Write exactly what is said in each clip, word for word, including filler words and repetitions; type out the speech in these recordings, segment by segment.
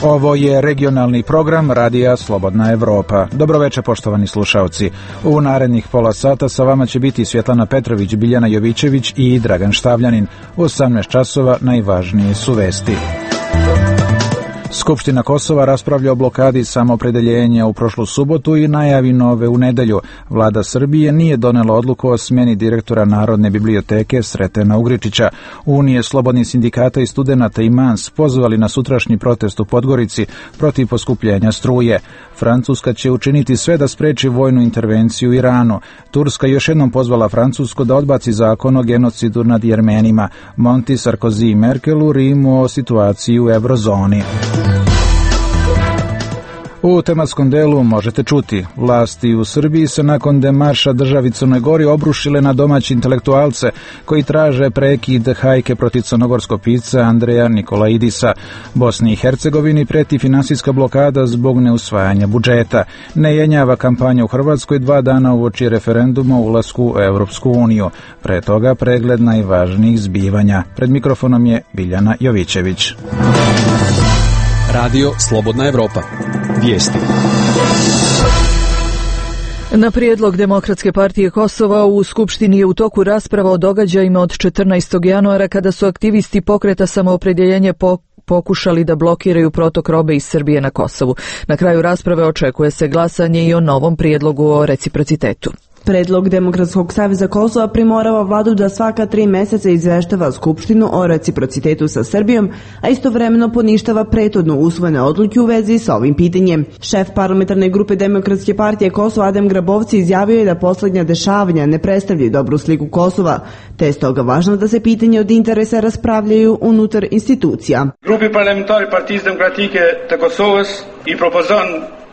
Ovo je regionalni program Radija Slobodna Evropa. Dobroveče, poštovani slušaoci. U narednih pola sata sa vama će biti Svjetlana Petrović, Biljana Jovićević i Dragan Štavljanin. U osamnaest časova najvažnije su vesti. Skupština Kosova raspravlja o blokadi samoopredeljenja u prošlu subotu i najavi nove u nedelju. Vlada Srbije nije donela odluku o smjeni direktora Narodne biblioteke Sretena Ugričića. Unije slobodnih sindikata i studenata i Mans pozvali na sutrašnji protest u Podgorici protiv poskupljenja struje. Francuska će učiniti sve da spreči vojnu intervenciju u Iranu. Turska još jednom pozvala Francusku da odbaci zakon o genocidu nad Jermenima. Monti, Sarkozy i Merkel u Rimu o situaciji u eurozoni. U tematskom delu možete čuti, vlasti u Srbiji se nakon demarša državi Crnoj Gori obrušile na domaći intelektualce koji traže prekid hajke protiv crnogorskog pisca Andreja Nikolaidisa. Bosni i Hercegovini preti finansijska blokada zbog neusvajanja budžeta. Ne jenjava kampanja u Hrvatskoj dva dana uoči referenduma o ulasku u Europsku uniju. Pre toga pregled najvažnijih zbivanja. Pred mikrofonom je Biljana Jovićević. Radio Slobodna Evropa. Vijesti. Na prijedlog Demokratske partije Kosova u Skupštini je u toku rasprava o događajima od četrnaestog januara kada su aktivisti pokreta Samoopredjeljenje po pokušali da blokiraju protok robe iz Srbije na Kosovu. Na kraju rasprave očekuje se glasanje i o novom prijedlogu o reciprocitetu. Predlog Demokratskog saveza Kosova primorava vladu da svaka tri meseca izveštava Skupštinu o reciprocitetu sa Srbijom, a istovremeno poništava prethodno usvojene odluke u vezi sa ovim pitanjem. Šef parlamentarne grupe Demokratske partije Kosova Adem Grabovci izjavio je da poslednja dešavanja ne predstavljaju dobru sliku Kosova, te je stoga važno da se pitanje od interesa raspravljaju unutar institucija. Grupi parlamentari Partijske demokratike te Kosovës i propozon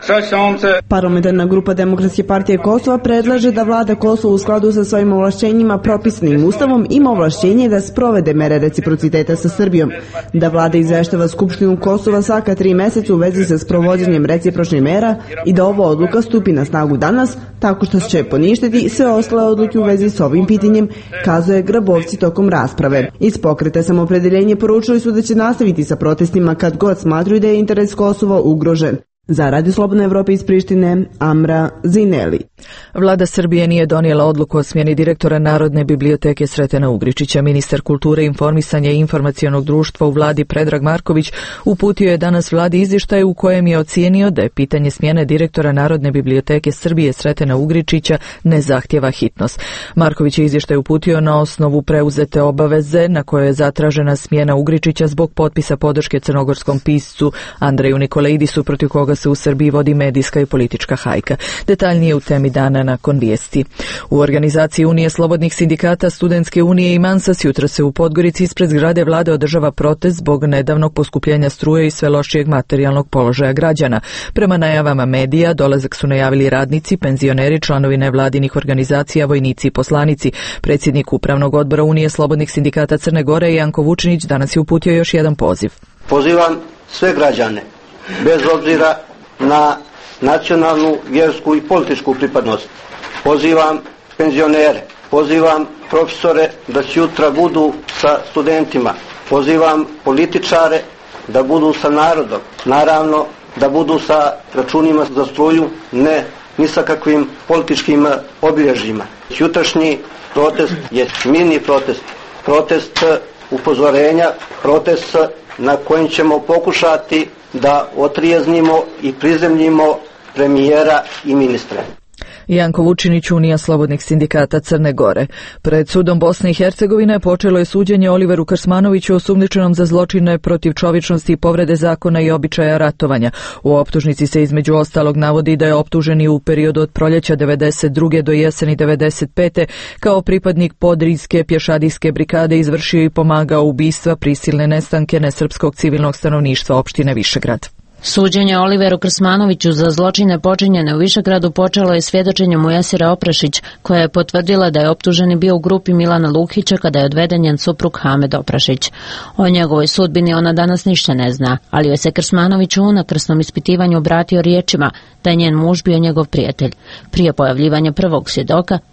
Parlamentarna grupa Demokratske partije Kosova predlaže da vlada Kosova u skladu sa svojim ovlašćenjima propisanim ustavom ima ovlašćenje da sprovede mere reciprociteta sa Srbijom, da vlada izveštava Skupštinu Kosova svaka tri meseca u vezi sa sprovođenjem recipročnih mera i da ova odluka stupi na snagu danas, tako što će poništiti sve ostale odluke u vezi s ovim pitanjem, kazuje Grabovci tokom rasprave. Iz pokreta Samoopredjeljenje poručili su da će nastaviti sa protestima kad god smatruju da je interes Kosova ugrožen. Za Radio Slobodne Evrope iz Prištine, Amra Zineli. Vlada Srbije nije donijela odluku o smjeni direktora Narodne biblioteke Sretena Ugričića. Ministar kulture, informisanja i informacionog društva u vladi Predrag Marković uputio je danas vladi izvještaj u kojem je ocijenio da je pitanje smjene direktora Narodne biblioteke Srbije Sretena Ugričića ne zahtjeva hitnost. Marković je izvještaj uputio na osnovu preuzete obaveze na kojoj je zatražena smjena Ugričića zbog potpisa podrške crnogorskom piscu Andreju Nikolaidisu, protiv koga se u Srbiji vodi medijska i politička hajka. Detaljnije u temi dana nakon vijesti. U organizaciji Unije slobodnih sindikata, Studentske unije i Mansas jutra se u Podgorici ispred zgrade vlade održava protest zbog nedavnog poskupljenja struje i sve lošijeg materijalnog položaja građana. Prema najavama medija, dolazak su najavili radnici, penzioneri, članovi nevladinih organizacija, vojnici i poslanici. Predsjednik Upravnog odbora Unije slobodnih sindikata Crne Gore Janko Vučinić danas je uputio još jedan poziv. Pozivam sve građane, bez obzira na nacionalnu, vjersku i političku pripadnost. Pozivam penzionere, pozivam profesore da sutra budu sa studentima, pozivam političare da budu sa narodom, naravno da budu sa računima za struju, ne ni sa kakvim političkim obilježjima. Jutrašnji protest je mini protest, protest upozorenja, protest na kojem ćemo pokušati da otrijeznimo i prizemljimo premijera i ministre. Janko Vučinić, Unija slobodnih sindikata Crne Gore. Pred sudom Bosne i Hercegovine počelo je suđenje Oliveru Krsmanoviću osumnjičenom za zločine protiv čovječnosti i povrede zakona i običaja ratovanja. U optužnici se između ostalog navodi da je optuženi u periodu od proljeća devedeset druge do jeseni devedeset pete kao pripadnik podrijske pješadijske brigade izvršio i pomagao ubistva, prisilne nestanke nesrpskog civilnog stanovništva opštine Višegrad. Suđenje Oliveru Krsmanoviću za zločine počinjene u Višegradu počelo je svjedočenjem Mujasira Oprašić, koja je potvrdila da je optuženi bio u grupi Milana Lukića kada je odveden njen suprug Hamed Oprašić. O njegovoj sudbini ona danas ništa ne zna, ali joj se Krsmanović u unakrsnom ispitivanju obratio riječima da je njen muž bio njegov prijatelj. Prije pojavljivanja prvog svjedoka,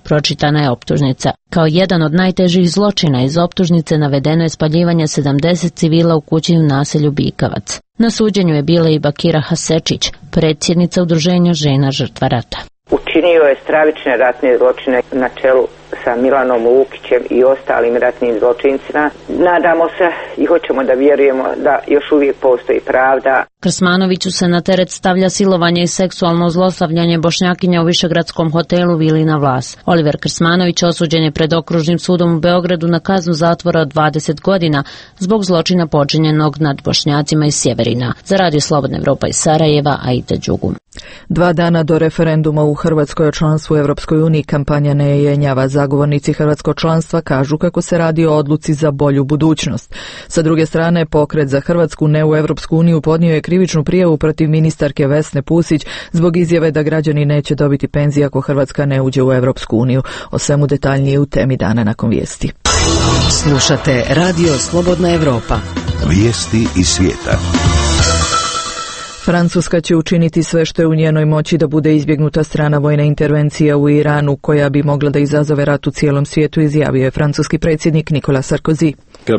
pročitana je optužnica. Kao jedan od najtežih zločina iz optužnice navedeno je spaljivanje sedamdeset civila u kući u naselju Bikavac. Na suđenju je bila i Bakira Hasečić, predsjednica udruženja žena žrtva rata. Učinio je stravične ratne zločine na čelu sa Milanom Lukićem i ostalim ratnim zločincima. Nadamo se i hoćemo da vjerujemo da još uvijek postoji pravda. Krsmanoviću se na teret stavlja silovanje i seksualno zlostavljanje Bošnjakinja u višegradskom hotelu Vilina Vlas. Oliver Krsmanović osuđen je pred okružnim sudom u Beogradu na kaznu zatvora od dvadeset godina zbog zločina počinjenog nad Bošnjacima iz Sjeverina. Za Radio Slobodna Evropa iz Sarajeva, Aida Đugum. Dva dana do referenduma u Hrvatskoj o članstvu u Europskoj uniji kampanja ne jenjava. Zagovornici hrvatskog članstva kažu kako se radi o odluci za bolju budućnost. Sa druge strane, Pokret za Hrvatsku ne u Europsku uniju podnio je krivičnu prijavu protiv ministarke Vesne Pusić zbog izjave da građani neće dobiti penzije ako Hrvatska ne uđe u Europsku uniju. O svemu detaljnije u temi dana nakon vijesti. Slušate Radio Slobodna Evropa. Vijesti iz svijeta. Francuska će učiniti sve što je u njenoj moći da bude izbjegnuta strana vojna intervencija u Iranu, koja bi mogla da izazove rat u cijelom svijetu, izjavio je francuski predsjednik Nicolas Sarkozy.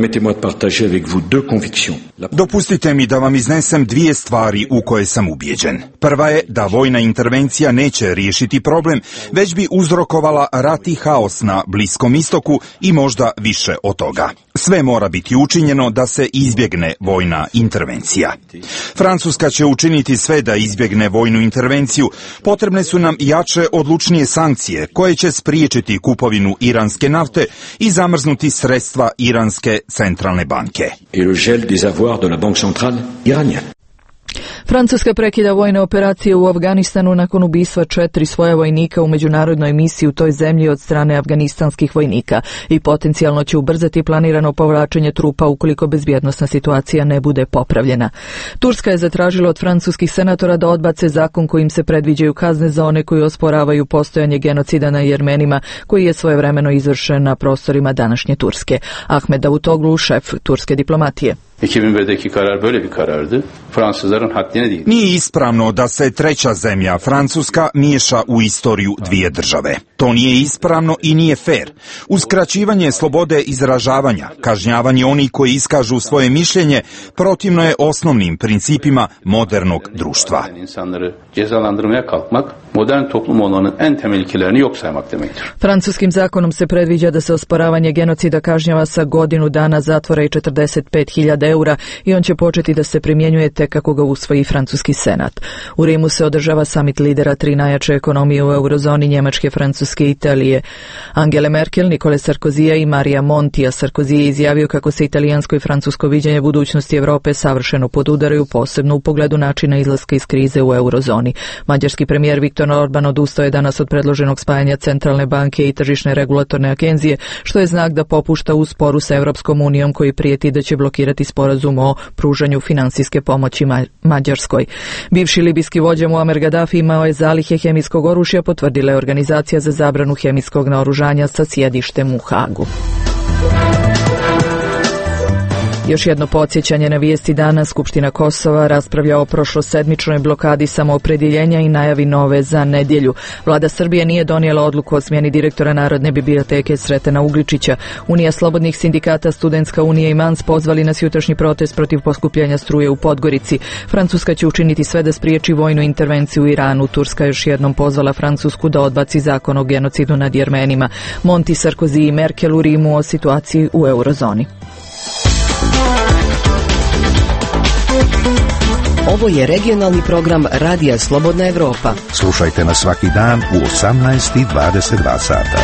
Dopustite mi da vam iznesem dvije stvari u koje sam ubijeđen. Prva je da vojna intervencija neće riješiti problem, već bi uzrokovala rat i haos na Bliskom istoku i možda više od toga. Sve mora biti učinjeno da se izbjegne vojna intervencija. Francuska će učiniti sve da izbjegne vojnu intervenciju. Potrebne su nam jače, odlučnije sankcije koje će spriječiti kupovinu iranske nafte i zamrznuti sredstva iranske centralne banke. Et le gel des avoirs de la Banque centrale iranienne. Francuska prekida vojne operacije u Afganistanu nakon ubistva četiri svoja vojnika u međunarodnoj misiji u toj zemlji od strane afganistanskih vojnika i potencijalno će ubrzati planirano povlačenje trupa ukoliko bezbjednosna situacija ne bude popravljena. Turska je zatražila od francuskih senatora da odbace zakon kojim se predviđaju kazne za one koji osporavaju postojanje genocida na Jermenima, koji je svojevremeno izvršen na prostorima današnje Turske. Ahmed Davutoglu, šef turske diplomatije. iki bin birdeki karar böyle bir karardı. Fransızların haddine değil. Nije ispravno da se treća zemlja, Francuska, miješa u istoriju dvije države. To nije ispravno i nije fair. Uskraćivanje slobode izražavanja, kažnjavanje onih koji iskažu svoje mišljenje, protivno je osnovnim principima modernog društva. İnsanları cezalandırmaya kalkmak, modern toplum olanın en temel ilkelerini yok saymak demektir. Francuskim zakonom se predviđa da se osporavanje genocida kažnjava sa godinu dana zatvora i četrdeset pet hiljada eura i on će početi da se primjenjuje tek kako ga usvoji francuski senat. U Rimu se održava samit lidera tri najjače ekonomije u eurozoni, Njemačke, Francuske i Italije. Angela Merkel, Nicole Sarkozy i Maria Monti, a Sarkozy je izjavio kako se italijansko i francusko viđenje budućnosti Europe savršeno podudaraju, posebno u pogledu načina izlaska iz krize u eurozoni. Mađarski premijer Viktor Orban odustao je danas od predloženog spajanja centralne banke i tržišne regulatorne agencije, što je znak da popušta u sporu sa Europskom unijom koji prijeti da će blokirati sporazum o pružanju finansijske pomoći Mađarskoj. Bivši libijski vođa Muammar Gaddafi imao je zalihe hemijskog oružja, potvrdila je Organizacija za zabranu hemijskog naoružanja sa sjedištem u Hagu. Još jedno podsjećanje na vijesti dana. Skupština Kosova raspravlja o prošlosedmičnoj blokadi samoopredjeljenja i najavi nove za nedjelju. Vlada Srbije nije donijela odluku o smjeni direktora Narodne biblioteke Sretena Ugričića. Unija slobodnih sindikata, Studentska unija i Mans pozvali nas jutrošnji protest protiv poskupljenja struje u Podgorici. Francuska će učiniti sve da spriječi vojnu intervenciju u Iranu. Turska još jednom pozvala Francusku da odbaci zakon o genocidu nad Jermenima. Monti, Sarkozy i Merkel u Rimu o situaciji u eurozoni. Ovo je regionalni program Radija Slobodna Evropa. Slušajte nas svaki dan u osamnaest i dvadeset dva sata.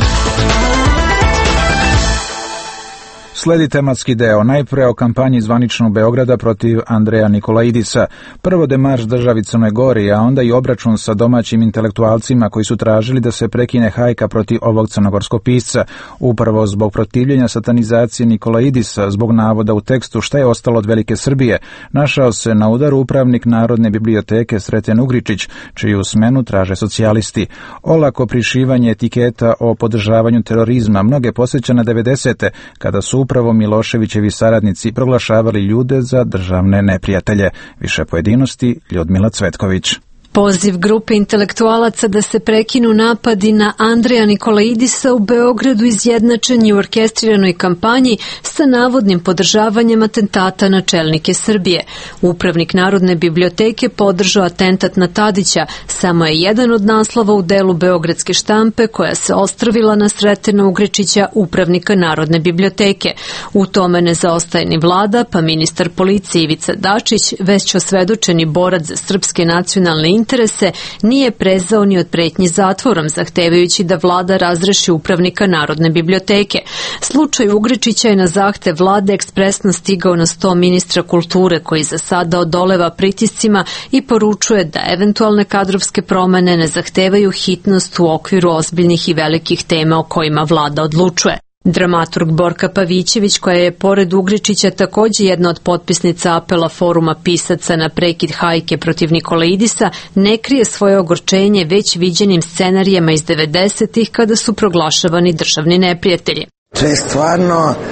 Sledi tematski deo, najprije o kampanji zvaničnog Beograda protiv Andreja Nikolaidisa. Prvo demarš državi Crnoj Gori, a onda i obračun sa domaćim intelektualcima koji su tražili da se prekine hajka protiv ovog crnogorskog pisca. Upravo zbog protivljenja satanizacije Nikolaidisa, zbog navoda u tekstu Šta je ostalo od Velike Srbije, našao se na udaru upravnik Narodne biblioteke Sreten Ugričić, čiju smenu traže socijalisti. Olako prišivanje etiketa o podržavanju terorizma mnoge posjeća na devedesete, kada su upravo Miloševićevi saradnici proglašavali ljude za državne neprijatelje. Više pojedinosti, Ljudmila Cvetković. Poziv grupe intelektualaca da se prekinu napadi na Andreja Nikolaidisa u Beogradu izjednačen je u orkestriranoj kampanji sa navodnim podržavanjem atentata na čelnike Srbije. Upravnik Narodne biblioteke podržao atentat na Tadića, samo je jedan od naslova u delu beogradske štampe koja se ostrvila na Sretena Ugričića, upravnika Narodne biblioteke. U tome ne zaostaje ni vlada, pa ministar policije Ivica Dačić, već osvedočeni borac za srpske nacionalne interese, nije prezao ni od pretnji zatvorom, zahtevajući da vlada razreši upravnika Narodne biblioteke. Slučaj Ugričića je na zahtev vlade ekspresno stigao na sto ministra kulture, koji za sada odoleva pritiscima i poručuje da eventualne kadrovske promene ne zahtevaju hitnost u okviru ozbiljnih i velikih tema o kojima vlada odlučuje. Dramaturg Borka Pavićević, koja je pored Ugričića takođe jedna od potpisnica apela Foruma pisaca na prekid hajke protiv Nikolaidisa, ne krije svoje ogorčenje već viđenim scenarijama iz devedesetih kada su proglašavani državni neprijatelji. To je stvarno e,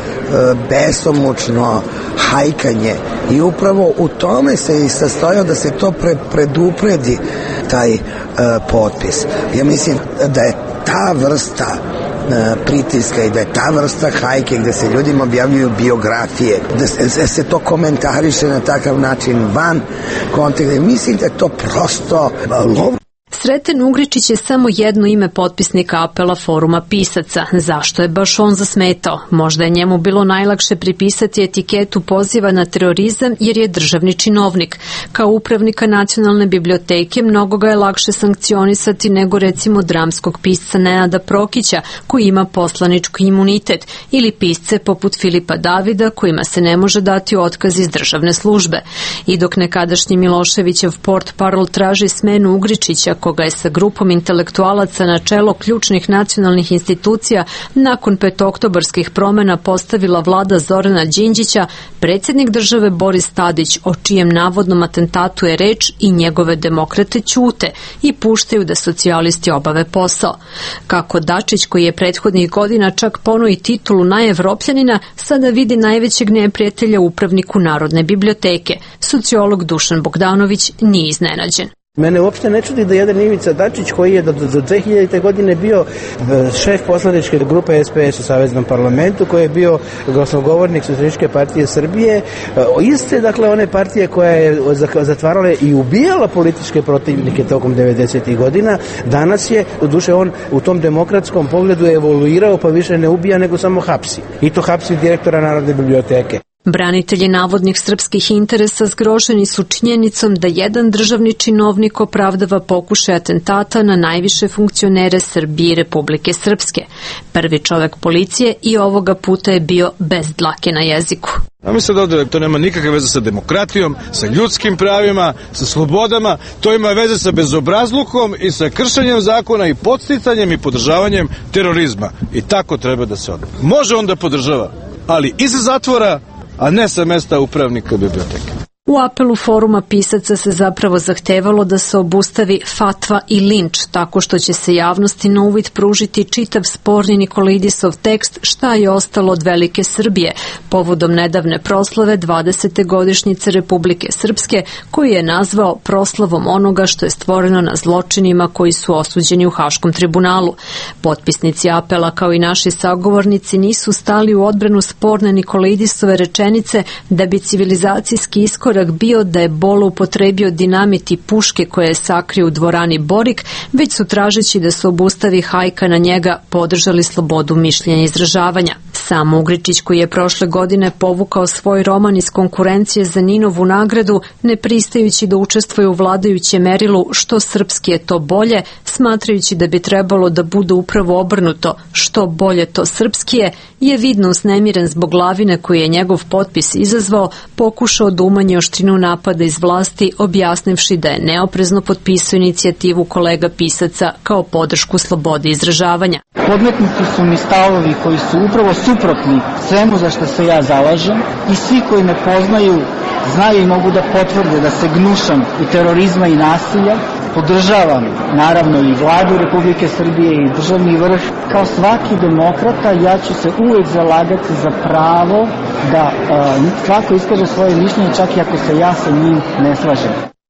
besomučno hajkanje i upravo u tome se i sastojao da se to pre, predupredi taj e, potpis. Ja mislim da je ta vrsta pritiska i da je ta vrsta hajke gde se ljudima objavljuju biografije, da se, da se to komentariše na takav način van konteksta. Mislim da je to prosto lovno. Sreten Ugričić je samo jedno ime potpisnika apela Foruma pisaca. Zašto je baš on zasmetao? Možda je njemu bilo najlakše pripisati etiketu poziva na terorizam jer je državni činovnik. Kao upravnika Nacionalne biblioteke mnogo ga je lakše sankcionisati nego recimo dramskog pisca Nenada Prokića koji ima poslanički imunitet ili pisce poput Filipa Davida kojima se ne može dati otkaz iz državne službe. I dok nekadašnji Miloševićev portparol traži smenu Ugričića koga je sa grupom intelektualaca na čelo ključnih nacionalnih institucija nakon petooktobarskih promena postavila vlada Zorana Đinđića, predsjednik države Boris Tadić, o čijem navodnom atentatu je reč, i njegove demokrate ćute i puštaju da socijalisti obave posao. Kako Dačić, koji je prethodnih godina čak ponuo i titulu najevropljanina, sada vidi najvećeg neprijatelja u upravniku Narodne biblioteke. Sociolog Dušan Bogdanović nije iznenađen. Mene uopšte ne čudi da jedan Ivica Dačić, koji je do, do dve hiljadite. godine bio šef poslaničke grupe S P S u Saveznom parlamentu, koji je bio glasnogovornik Socijalističke partije Srbije, iste, dakle, one partije koja je zatvarala i ubijala političke protivnike tokom devedesetih godina, danas je, u duše, on u tom demokratskom pogledu evoluirao, pa više ne ubija, nego samo hapsi. I to hapsi direktora Narodne biblioteke. Branitelji navodnih srpskih interesa zgroženi su činjenicom da jedan državni činovnik opravdava pokušaj atentata na najviše funkcionere Srbije i Republike Srpske. Prvi čovek policije i ovoga puta je bio bez dlake na jeziku. Ja mislim da ovdje to nema nikakve veze sa demokratijom, sa ljudskim pravima, sa slobodama, to ima veze sa bezobrazlukom i sa kršenjem zakona i podsticanjem i podržavanjem terorizma. I tako treba da se odnosi. Može on da podržava, ali iza zatvora, a ne sa mesta upravnika biblioteke. U apelu Foruma pisaca se zapravo zahtevalo da se obustavi fatva i linč, tako što će se javnosti na uvid pružiti čitav sporni Nikolaidisov tekst Šta je ostalo od Velike Srbije, povodom nedavne proslave dvadesete godišnjice Republike Srpske, koji je nazvao proslavom onoga što je stvoreno na zločinima koji su osuđeni u Haškom tribunalu. Potpisnici apela, kao i naši sagovornici, nisu stali u odbranu sporne Nikolaidisove rečenice da bi civilizacijski iskorak bio da je Bolo upotrebio dinamit i puške koje je sakrio u dvorani Borik, već su tražeći da se obustavi hajka na njega podržali slobodu mišljenja i izražavanja. Sam Ugričić, koji je prošle godine povukao svoj roman iz konkurencije za Ninovu nagradu, ne pristajući da učestvuje u vladajućem merilu što srpski je to bolje, smatrajući da bi trebalo da bude upravo obrnuto, što bolje to srpski je, je vidno usnemiren zbog lavine koji je njegov potpis izazvao, pokušao da umanje oštrinu napada iz vlasti, objasnivši da je neoprezno potpisao inicijativu kolega pisaca kao podršku slobodi izražavanja. Podmetnuti su mi stavovi koji su upravo suprotni svemu za što se ja zalažem i svi koji me poznaju znaju i mogu da potvrde da se gnušam i terorizma i nasilja. Podržavam naravno i vladu Republike Srbije i državni vrh. Kao svaki demokrata ja ću se uvek zalagati za pravo da uh, svako iskaže svoje mišljenje čak i ako se ja sa njim ne slažem.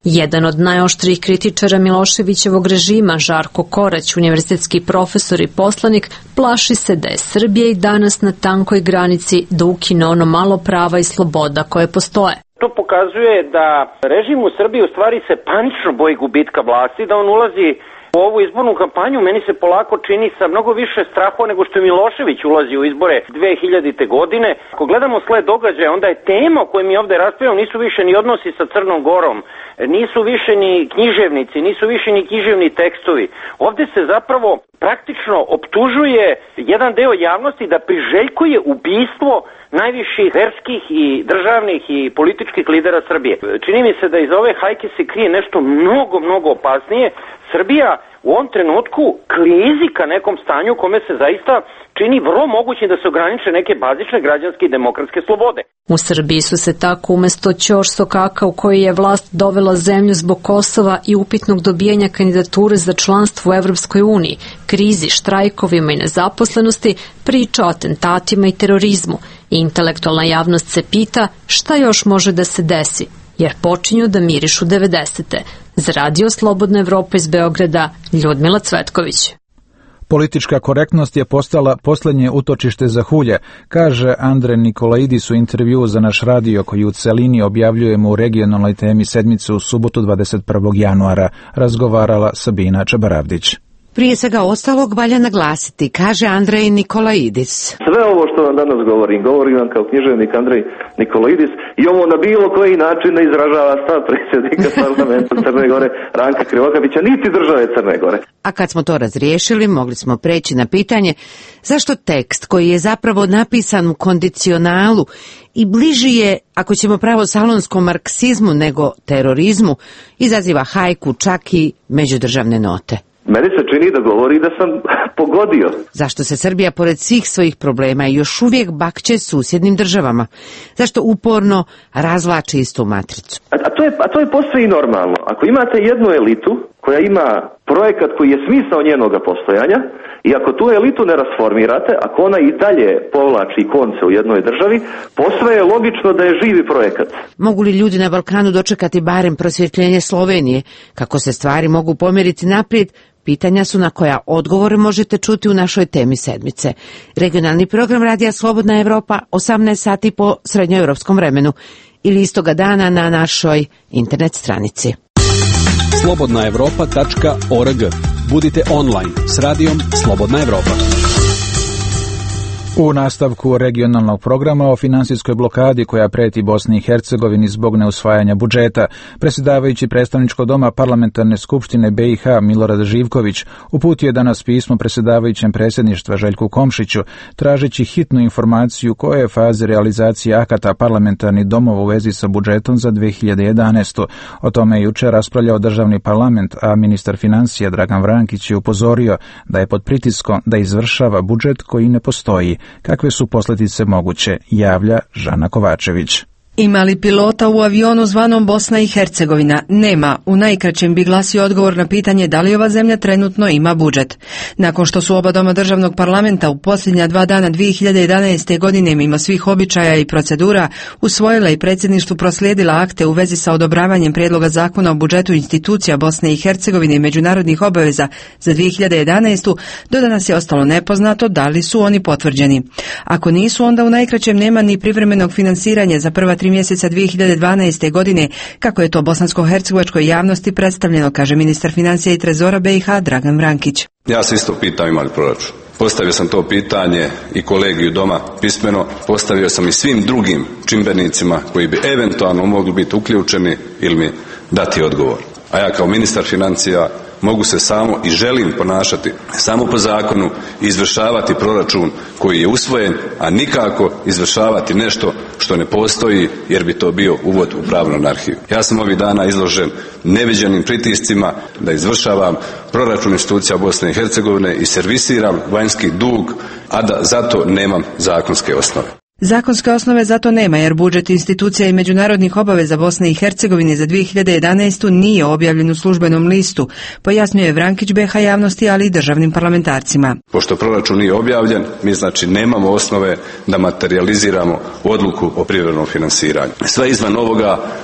Jedan od najoštrijih kritičara Miloševićevog režima, Žarko Korać, univerzitetski profesor i poslanik, plaši se da je Srbija i danas na tankoj granici da ukine ono malo prava i sloboda koje postoje. To pokazuje da režim u Srbiji u stvari se panično boji gubitka vlasti, da on ulazi u ovu izbornu kampanju, meni se polako čini sa mnogo više strahova nego što je Milošević ulazi u izbore dve hiljadite. godine. Ako gledamo sled događaja, onda je tema o kojoj mi ovde raspravljamo nisu više ni odnosi sa Crnom Gorom, nisu više ni književnici, nisu više ni književni tekstovi. Ovde se zapravo praktično optužuje jedan deo javnosti da priželjkuje ubistvo najviših verskih i državnih i političkih lidera Srbije. Čini mi se da iz ove hajke se krije nešto mnogo, mnogo opasnije. Srbija u ovom trenutku klizi ka nekom stanju u kome se zaista čini vrlo mogućim da se ograniče neke bazične građanske i demokratske slobode. U Srbiji su se tako umesto ćoš sokaka u koji je vlast dovela zemlju zbog Kosova i upitnog dobijanja kandidature za članstvo u Evropskoj uniji, krizi, štrajkovima i nezaposlenosti, priča o atentatima i terorizmu. I intelektualna javnost se pita šta još može da se desi, jer počinju da mirišu devedesete. Za Radio Slobodna Evropa iz Beograda, Ljudmila Cvetković. Politička korektnost je postala poslednje utočište za hulje, kaže Andre Nikolaidis u intervju za naš radio koji u celini objavljujemo u regionalnoj temi sedmice u subotu dvadeset prvog januara, razgovarala Sabina Čabaravdić. Prije svega ostalog valja naglasiti, kaže Andrej Nikolaidis. Sve ovo što vam danas govorim, govorim vam kao književnik Andrej Nikolaidis i ovo na bilo koji način ne izražava stav predsjednika parlamenta Crne Gore Ranka Krivokapića, niti države Crne Gore. A kad smo to razriješili, mogli smo preći na pitanje zašto tekst koji je zapravo napisan u kondicionalu i bliži je, ako ćemo pravo salonskom marksizmu nego terorizmu, izaziva hajku, čak i međudržavne note. Meni se čini da govori da sam pogodio. Zašto se Srbija pored svih svojih problema još uvijek bakće susjednim državama? Zašto uporno razvlači istu matricu? A, a, to je, a to je posve i normalno. Ako imate jednu elitu koja ima projekat koji je smisao njenoga postojanja i ako tu elitu ne rasformirate, ako ona i dalje povlači konce u jednoj državi, posve je logično da je živi projekat. Mogu li ljudi na Balkanu dočekati barem prosvjetljenje Slovenije? Kako se stvari mogu pomjeriti naprijed? Pitanja su na koja odgovore možete čuti u našoj temi sedmice. Regionalni program Radija Slobodna Evropa, osamnaest sati po srednjoevropskom vremenu ili istoga dana na našoj internet stranici. slobodna evropa tačka org. Budite online s radijom Slobodna Evropa. U nastavku regionalnog programa o finansijskoj blokadi koja preti Bosni i Hercegovini zbog neusvajanja budžeta, predsjedavajući predstavničkog doma Parlamentarne skupštine B i H Milorad Živković uputio je danas pismo predsjedavajućem predsjedništva Željku Komšiću, tražeći hitnu informaciju u kojoj je fazi realizacije akata parlamentarnih domova u vezi sa budžetom za dve hiljade jedanaestu. O tome je jučer raspravljao državni parlament, a ministar financija Dragan Vrankić je upozorio da je pod pritiskom da izvršava budžet koji ne postoji. Kakve su posljedice moguće, javlja Žana Kovačević. Ima li pilota u avionu zvanom Bosna i Hercegovina? Nema. U najkraćem bi glasio odgovor na pitanje da li ova zemlja trenutno ima budžet. Nakon što su oba doma državnog parlamenta u posljednja dva dana dve hiljade jedanaeste. godine mimo svih običaja i procedura usvojila i predsjedništvu proslijedila akte u vezi sa odobravanjem prijedloga zakona o budžetu institucija Bosne i Hercegovine i međunarodnih obaveza za dve hiljade jedanaestu. do danas je ostalo nepoznato da li su oni potvrđeni. Ako nisu, onda u najkraćem nema ni privremenog finansiranja za prva tri mjeseca dve hiljade dvanaeste. godine, kako je to bosansko-hercegovačkoj javnosti predstavljeno, kaže ministar financija i trezora B i H Dragan Vrankić. Ja se isto pitam ima li proračun. Postavio sam to pitanje i kolegiju doma pismeno, postavio sam i svim drugim čimbenicima koji bi eventualno mogli biti uključeni ili mi dati odgovor. A ja kao ministar financija mogu se samo i želim ponašati samo po zakonu i izvršavati proračun koji je usvojen, a nikako izvršavati nešto što ne postoji jer bi to bio uvod u pravnu anarhiju. Ja sam ovih dana izložen neviđenim pritiscima da izvršavam proračun institucija Bosne i Hercegovine i servisiram vanjski dug, a da zato nemam zakonske osnove. Zakonske osnove zato nema jer budžet institucija i međunarodnih obaveza Bosne i Hercegovine za dve hiljade jedanaestu. nije objavljen u službenom listu, pojasnio je Vrankić B H javnosti, ali i državnim parlamentarcima. Pošto proračun nije objavljen, mi znači nemamo osnove da materijaliziramo odluku o privremenom finansiranju. Sve izvan ovoga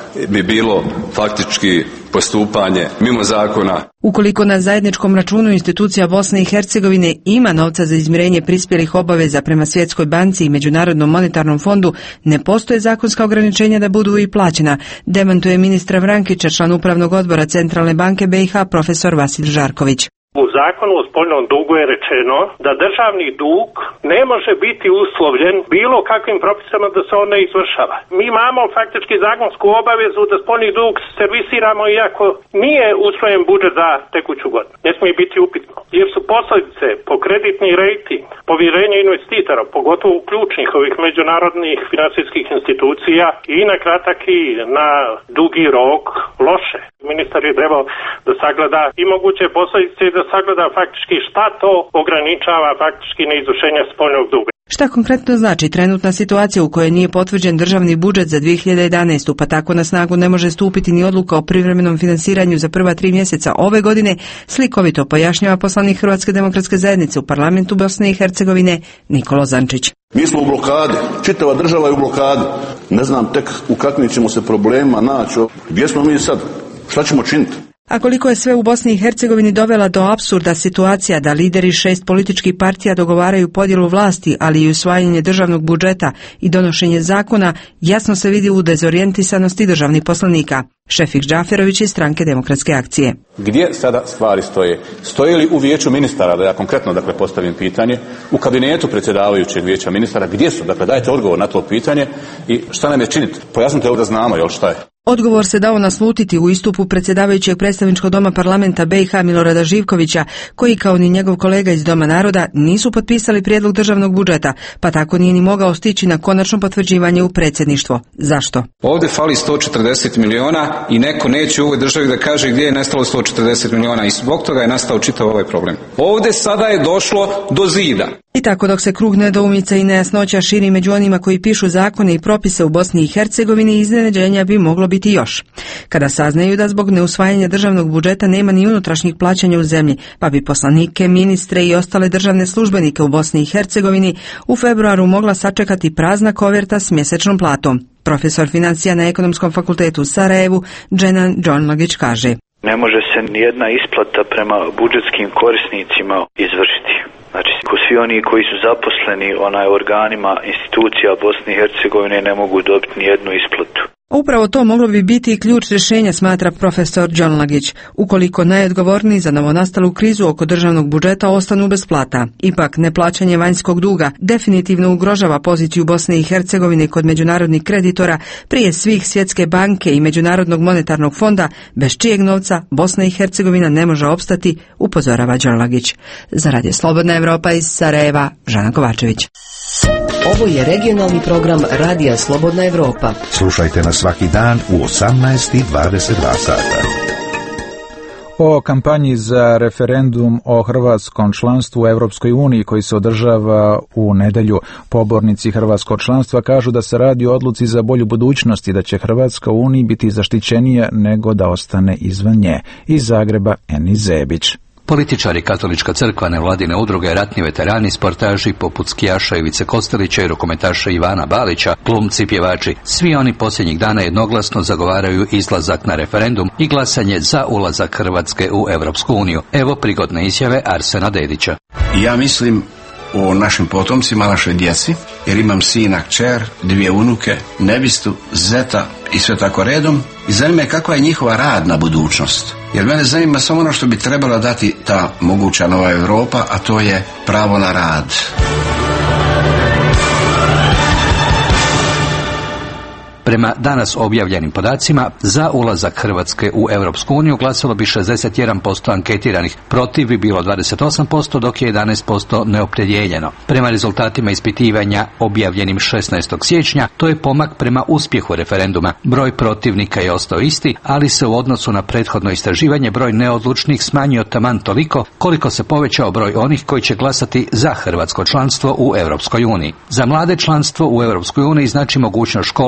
bi bilo faktički postupanje mimo zakona. Ukoliko na zajedničkom računu institucija Bosne i Hercegovine ima novca za izmirenje prispjelih obaveza prema Svjetskoj banci i Međunarodnom monetarnom fondu, ne postoje zakonska ograničenja da budu i plaćena, demantuje ministra Vrankića, član upravnog odbora Centralne banke B i H, profesor Vasil Žarković. U zakonu o spoljnom dugu je rečeno da državni dug ne može biti uslovljen bilo kakvim propisama da se on ne izvršava. Mi imamo faktički zakonsku obavezu da spoljni dug servisiramo iako nije usvojen budžet za tekuću godinu. Ne smije biti upitno. Jer su posljedice po kreditni rejting, povjerenje investitora, pogotovo ključnih ovih međunarodnih finansijskih institucija i na kratak i na dugi rok loše. Ministar je trebao da sagleda i moguće posljedice i da sagleda faktički šta to ograničava faktički neizvršenje spoljnog duga. Šta konkretno znači trenutna situacija u kojoj nije potvrđen državni budžet za dvije hiljade jedanaestu, pa tako na snagu ne može stupiti ni odluka o privremenom finansiranju za prva tri mjeseca ove godine, slikovito pojašnjava poslanik Hrvatske demokratske zajednice u parlamentu Bosne i Hercegovine Nikola Zančić. Mi smo u blokadi, čitava država je u blokadi. Ne znam tek u kakvim ćemo se problema naći. Gdje smo mi sad? Šta ćemo činiti? A koliko je sve u Bosni i Hercegovini dovela do apsurda situacija da lideri šest političkih partija dogovaraju podjelu vlasti, ali i usvajanje državnog budžeta i donošenje zakona, jasno se vidi u dezorijentisanosti državnih poslanika. Šefik Džaferović iz Stranke demokratske akcije. Gdje sada stvari stoje? Stoje li u vijeću ministara, da ja konkretno dakle postavim pitanje, u kabinetu predsjedavajućeg vijeća ministara, gdje su? Dakle, dajte odgovor na to pitanje i šta nam je činiti? Pojasnite ovo da znamo, jel šta je? Odgovor se dao naslutiti u istupu predsjedavajućeg predstavničkog doma parlamenta B i H Milorada Živkovića, koji kao ni njegov kolega iz Doma naroda nisu potpisali prijedlog državnog budžeta, pa tako nije ni mogao stići na konačno potvrđivanje u predsjedništvo. Zašto? Ovdje fali sto četrdeset miliona i neko neće u ovoj državi da kaže gdje je nestalo sto četrdeset miliona i zbog toga je nastao čitav ovaj problem. Ovdje sada je došlo do zida. I tako dok se krug nedoumica i nejasnoća širi među onima koji pišu zakone i propise u Bosni i Hercegovini, iznenađenja bi moglo biti još. Kada saznaju da zbog neusvajanja državnog budžeta nema ni unutrašnjih plaćanja u zemlji, pa bi poslanike, ministre i ostale državne službenike u Bosni i Hercegovini u februaru mogla sačekati prazna koverta s mjesečnom platom. Profesor financija na Ekonomskom fakultetu u Sarajevu, Dženan Džonlagić kaže: Ne može se nijedna isplata prema budžetskim korisnicima izvršiti. Znači, svi oni koji su zaposleni onaj organima institucija Bosne i Hercegovine ne mogu dobiti ni jednu isplatu. Upravo to moglo bi biti i ključ rješenja, smatra profesor Džonlagić, ukoliko najodgovorniji za novonastalu krizu oko državnog budžeta ostanu bez plata. Ipak, neplaćanje vanjskog duga definitivno ugrožava poziciju Bosne i Hercegovine kod međunarodnih kreditora, prije svih Svjetske banke i Međunarodnog monetarnog fonda, bez čijeg novca Bosna i Hercegovina ne može opstati, upozorava Džonlagić. Za Radio Slobodna Evropa iz Sarajeva, Žana Kovačević. Ovo je regionalni program Radija Slobodna Evropa. Slušajte nas svaki dan u osamnaest i dvadeset dva sata. O kampanji za referendum o hrvatskom članstvu u Europskoj uniji koji se održava u nedelju, pobornici hrvatskog članstva kažu da se radi o odluci za bolju budućnost i da će Hrvatska u Uniji biti zaštićenija nego da ostane izvan nje. Iz Zagreba, Eni Zebić. Političari, Katolička crkva, nevladine udruge, ratni veterani, sportaži poput skijaša Ivice Kostelića i rukometaša Ivana Balića, glumci, pjevači, svi oni posljednjih dana jednoglasno zagovaraju izlazak na referendum i glasanje za ulazak Hrvatske u Europsku uniju. Evo prigodne izjave Arsena Dedića. Ja mislim o našim potomcima, našoj djeci, jer imam sina, kćer, dvije unuke, nevistu, zeta i sve tako redom. I zanima je kakva je njihova radna budućnost. Jer mene zanima samo ono što bi trebala dati ta moguća nova Europa, a to je pravo na rad. Prema danas objavljenim podacima, za ulazak Hrvatske u Europsku uniju glasalo bi šezdeset jedan posto anketiranih, protiv bi bilo dvadeset osam posto, dok je jedanaest posto neopredjeljeno. Prema rezultatima ispitivanja objavljenim šesnaestog siječnja, to je pomak prema uspjehu referenduma. Broj protivnika je ostao isti, ali se u odnosu na prethodno istraživanje broj neodlučnih smanjio taman toliko koliko se povećao broj onih koji će glasati za hrvatsko članstvo u Europskoj uniji. Za mlade članstvo u Europskoj uniji znači mogućnost školovanja u Europi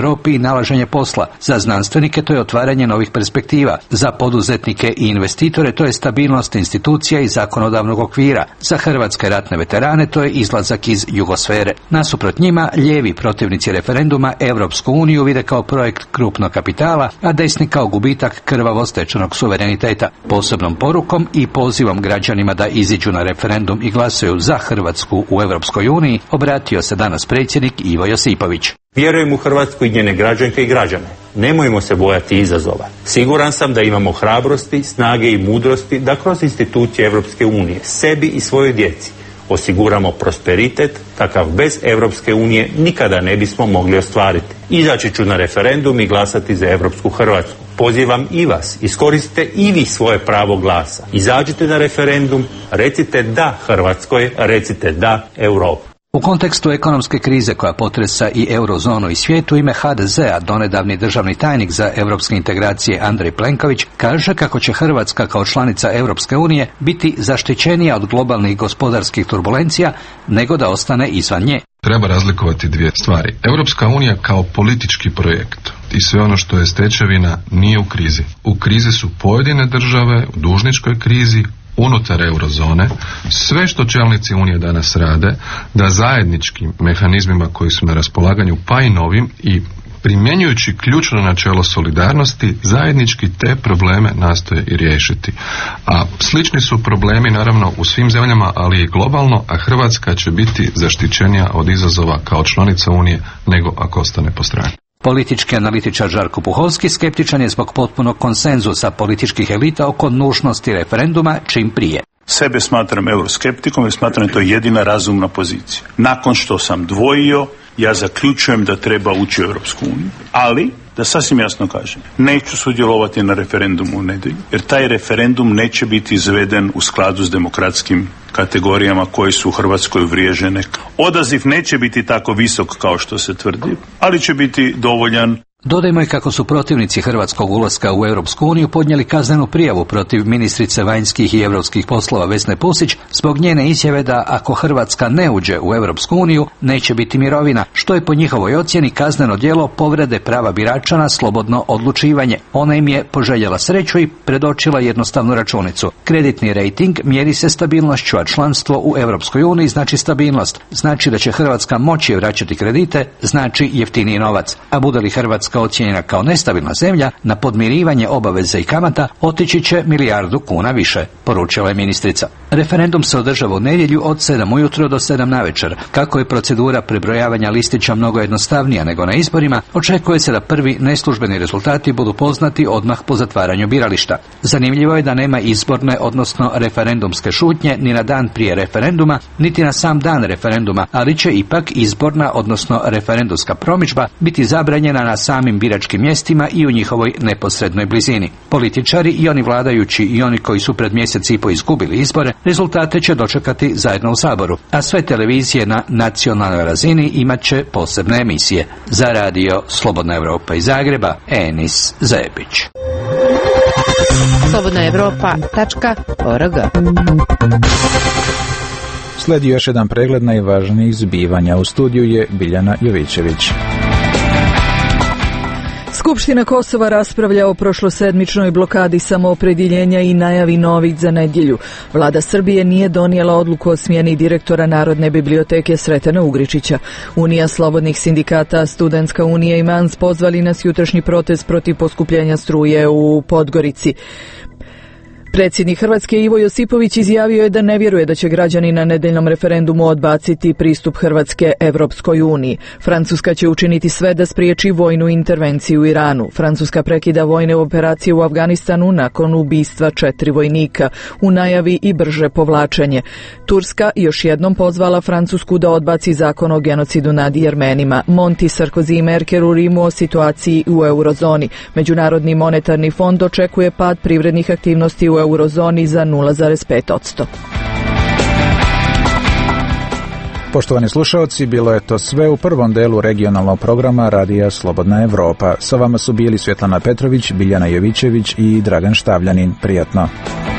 Europi i nalaženje posla. Za znanstvenike to je otvaranje novih perspektiva. Za poduzetnike i investitore to je stabilnost institucija i zakonodavnog okvira. Za hrvatske ratne veterane to je izlazak iz jugosfere. Nasuprot njima, lijevi protivnici referenduma Europsku uniju vide kao projekt krupnog kapitala, a desni kao gubitak krvavo stečenog suvereniteta. Posebnom porukom i pozivom građanima da iziđu na referendum i glasaju za Hrvatsku u Europskoj uniji obratio se danas predsjednik Ivo Josipović. Vjerujem u Hrvatsku i njene građanke i građane. Nemojmo se bojati izazova. Siguran sam da imamo hrabrosti, snage i mudrosti da kroz institucije Europske unije sebi i svojoj djeci osiguramo prosperitet kakav bez Europske unije nikada ne bismo mogli ostvariti. Izaći ću na referendum i glasati za Europsku Hrvatsku. Pozivam i vas, iskoristite i vi svoje pravo glasa. Izađite na referendum, recite da Hrvatskoj, recite da Europi. U kontekstu ekonomske krize koja potresa i eurozonu i svijetu, ime ha de zea, donedavni državni tajnik za europske integracije Andrej Plenković, kaže kako će Hrvatska kao članica Europske unije biti zaštićenija od globalnih gospodarskih turbulencija nego da ostane izvan nje. Treba razlikovati dvije stvari. Europska unija kao politički projekt i sve ono što je stečevina nije u krizi. U krizi su pojedine države, u dužničkoj krizi, unutar eurozone. Sve što čelnici Unije danas rade, da zajedničkim mehanizmima koji su na raspolaganju, pa i novim, i primjenjujući ključno načelo solidarnosti, zajednički te probleme nastoje i riješiti. A slični su problemi naravno u svim zemljama, ali i globalno, a Hrvatska će biti zaštićenija od izazova kao članica Unije nego ako ostane po strani. Politički analitičar Žarko Puhovski skeptičan je zbog potpunog konsenzusa političkih elita oko nužnosti referenduma čim prije. Sebe smatram euroskeptikom jer smatram da je to jedina razumna pozicija. Nakon što sam dvojio, ja zaključujem da treba ući u Europsku uniju, ali da sasvim jasno kažem, neću sudjelovati na referendumu u nedjelju, jer taj referendum neće biti izveden u skladu s demokratskim kategorijama koje su u Hrvatskoj uvriježene. Odaziv neće biti tako visok kao što se tvrdi, ali će biti dovoljan. Dodajmo i kako su protivnici hrvatskog ulaska u Europsku uniju podnijeli kaznenu prijavu protiv ministrice vanjskih i europskih poslova Vesne Pusić zbog njene izjave da ako Hrvatska ne uđe u Europsku uniju neće biti mirovina, što je po njihovoj ocjeni kazneno djelo povrede prava birača na slobodno odlučivanje. Ona im je poželjela sreću i predočila jednostavnu računicu. Kreditni rejting mjeri se stabilnošću, a članstvo u Europskoj uniji znači stabilnost. Znači da će Hrvatska moći vraćati kredite, znači jeftiniji novac. A bude li Hrvatska ocijenjena kao nestabilna zemlja, na podmirivanje obaveza i kamata otići će milijardu kuna više, poručila je ministrica. Referendum se održava u nedjelju od sedam ujutro do sedam navečer. Kako je procedura prebrojavanja listića mnogo jednostavnija nego na izborima, očekuje se da prvi neslužbeni rezultati budu poznati odmah po zatvaranju birališta. Zanimljivo je da nema izborne, odnosno referendumske šutnje ni na dan prije referenduma, niti na sam dan referenduma, ali će ipak izborna, odnosno referendumska promidžba biti zabranjena na samim biračkim mjestima i u njihovoj neposrednoj blizini. Političari, i oni vladajući i oni koji su pred mjesec i po izgubili izbore, rezultate će dočekati zajedno u Saboru, a sve televizije na nacionalnoj razini imat će posebne emisije. Za radio Slobodna Evropa iz Zagreba, Enis Zebić. slobodna evropa tačka org. Sledi još jedan pregled najvažnijih zbivanja. U studiju je Biljana Jovićević. Skupština Kosova raspravlja o prošlosedmičnoj blokadi samoopredjeljenja i najavi novih za nedjelju. Vlada Srbije nije donijela odluku o smjeni direktora Narodne biblioteke Sretena Ugričića. Unija slobodnih sindikata, Studentska unija i Mans pozvali na jutrošnji protest protiv poskupljenja struje u Podgorici. Predsjednik Hrvatske Ivo Josipović izjavio je da ne vjeruje da će građani na nedeljnom referendumu odbaciti pristup Hrvatske Evropskoj uniji. Francuska će učiniti sve da spriječi vojnu intervenciju u Iranu. Francuska prekida vojne operacije u Afganistanu nakon ubistva četiri vojnika, u najavi i brže povlačenje. Turska još jednom pozvala Francusku da odbaci zakon o genocidu nad Jermenima. Monti, Sarkozy i Merkel u Rimu o situaciji u eurozoni. Međunarodni monetarni fond očekuje pad privrednih aktivnosti u eurozoni za nula zarez pet posto. Poštovani slušalci, bilo je to sve u prvom delu regionalnog programa Radija Slobodna Evropa. Sa vama su bili Svjetlana Petrović, Biljana Jovićević i Dragan Štavljanin. Prijatno.